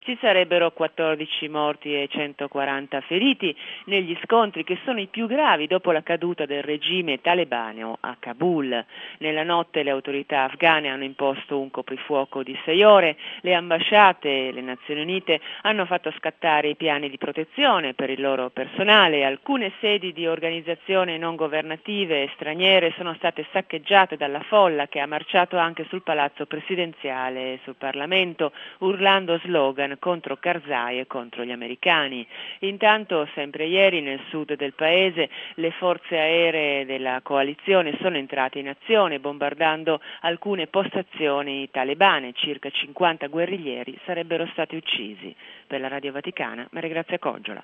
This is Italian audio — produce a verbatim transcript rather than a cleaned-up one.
Ci sarebbero quattordici morti e centoquaranta feriti negli scontri che sono i più gravi dopo la caduta del regime talebano a Kabul. Nella notte le autorità afghane hanno imposto un coprifuoco di sei ore, le ambasciate e le Nazioni Unite hanno fatto scattare i piani di protezione per il loro personale, alcune sedi di organizzazioni non governative e straniere sono state saccheggiate dalla folla che ha marciato anche sul palazzo presidenziale e sul Parlamento, urlando slogan contro Karzai e contro gli americani. Intanto, sempre ieri, nel sud del paese, le forze aeree della coalizione sono entrate in azione, bombardando alcune postazioni talebane. Circa cinquanta guerriglieri sarebbero stati uccisi. Per la Radio Vaticana, Maria Grazia Coggiola.